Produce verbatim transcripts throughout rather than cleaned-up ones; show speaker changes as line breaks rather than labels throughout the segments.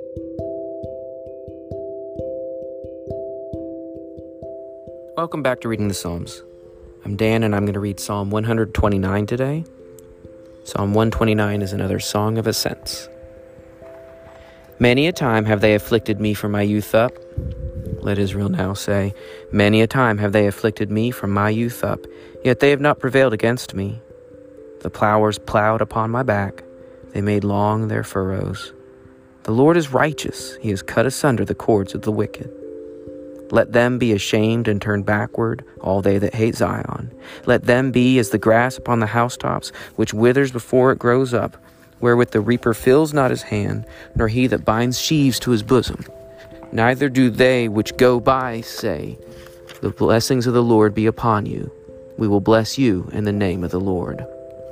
Welcome back to Reading the Psalms. I'm Dan, and I'm going to read Psalm one twenty-nine today. Psalm one twenty-nine is another song of ascents. Many a time have they afflicted me from my youth up. Let Israel now say, many a time have they afflicted me from my youth up, yet they have not prevailed against me. The plowers plowed upon my back, they made long their furrows. The Lord is righteous, he has cut asunder the cords of the wicked. Let them be ashamed and turn backward, all they that hate Zion. Let them be as the grass upon the housetops, which withers before it grows up, wherewith the reaper fills not his hand, nor he that binds sheaves to his bosom. Neither do they which go by say, the blessings of the Lord be upon you. We will bless you in the name of the Lord.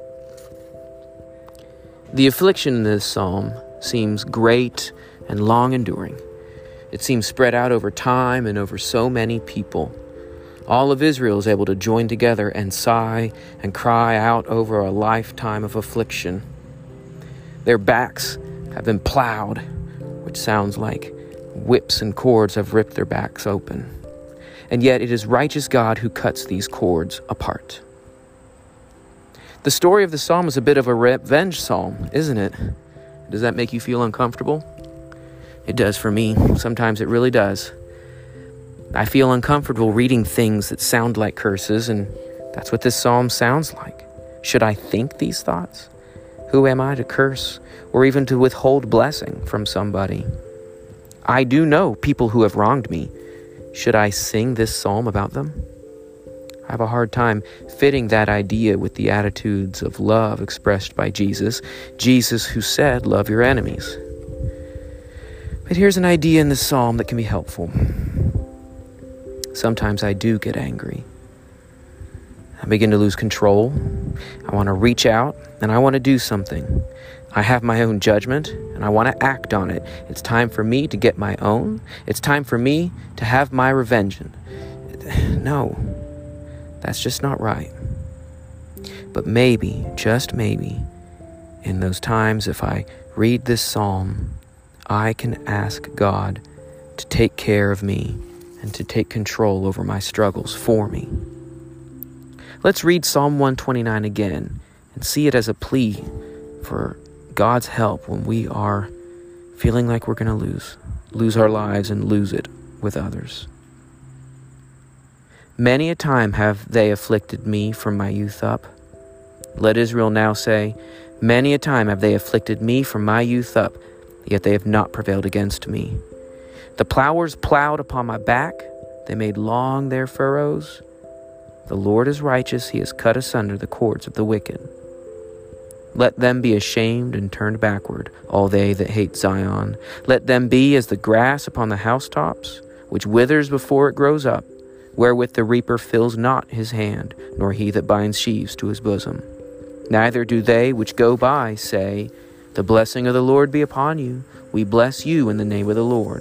The affliction in this psalm seems great and long-enduring. It seems spread out over time and over so many people. All of Israel is able to join together and sigh and cry out over a lifetime of affliction. Their backs have been plowed, which sounds like whips and cords have ripped their backs open. And yet it is righteous God who cuts these cords apart. The story of the psalm is a bit of a revenge psalm, isn't it? Does that make you feel uncomfortable? It does for me. Sometimes it really does. I feel uncomfortable reading things that sound like curses, and that's what this psalm sounds like. Should I think these thoughts? Who am I to curse or even to withhold blessing from somebody? I do know people who have wronged me. Should I sing this psalm about them? I have a hard time fitting that idea with the attitudes of love expressed by Jesus, Jesus who said, love your enemies. But here's an idea in this psalm that can be helpful. Sometimes I do get angry. I begin to lose control. I want to reach out and I want to do something. I have my own judgment and I want to act on it. It's time for me to get my own. It's time for me to have my revenge. No, that's just not right. But maybe, just maybe, in those times if I read this psalm, I can ask God to take care of me and to take control over my struggles for me. Let's read Psalm one twenty-nine again and see it as a plea for God's help when we are feeling like we're going to lose, lose our lives and lose it with others. Many a time have they afflicted me from my youth up. Let Israel now say, many a time have they afflicted me from my youth up, yet they have not prevailed against me. The plowers plowed upon my back, they made long their furrows. The Lord is righteous, he has cut asunder the cords of the wicked. Let them be ashamed and turned backward, all they that hate Zion. Let them be as the grass upon the housetops, which withers before it grows up, wherewith the reaper fills not his hand, nor he that binds sheaves to his bosom. Neither do they which go by say, the blessing of the Lord be upon you. We bless you in the name of the Lord.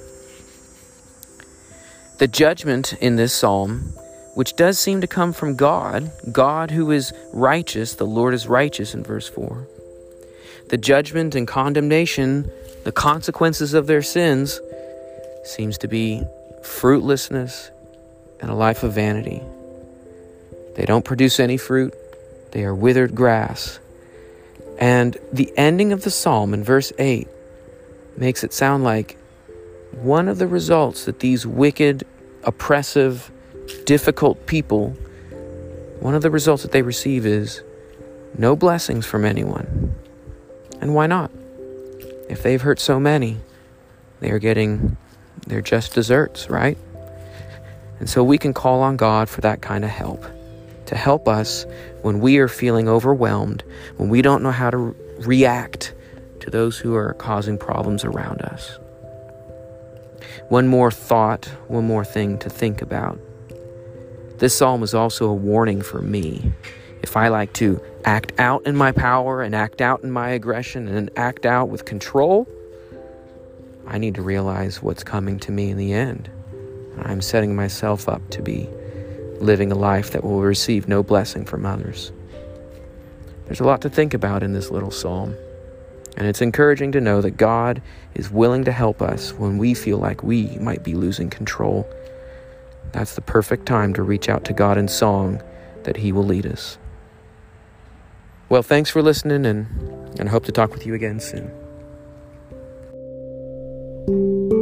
The judgment in this psalm, which does seem to come from God, God who is righteous, the Lord is righteous in verse four. The judgment and condemnation, the consequences of their sins, seems to be fruitlessness and a life of vanity. They don't produce any fruit. They are withered grass. And the ending of the psalm in verse eight makes it sound like one of the results that these wicked, oppressive, difficult people, one of the results that they receive is no blessings from anyone. And why not? If they've hurt so many, they are getting their just desserts, right? And so we can call on God for that kind of help, to help us when we are feeling overwhelmed, when we don't know how to re- react to those who are causing problems around us. One more thought, one more thing to think about. This psalm is also a warning for me. If I like to act out in my power and act out in my aggression and act out with control, I need to realize what's coming to me in the end. I'm setting myself up to be living a life that will receive no blessing from others. There's a lot to think about in this little psalm. And it's encouraging to know that God is willing to help us when we feel like we might be losing control. That's the perfect time to reach out to God in song, that He will lead us. Well, thanks for listening, and, and I hope to talk with you again soon.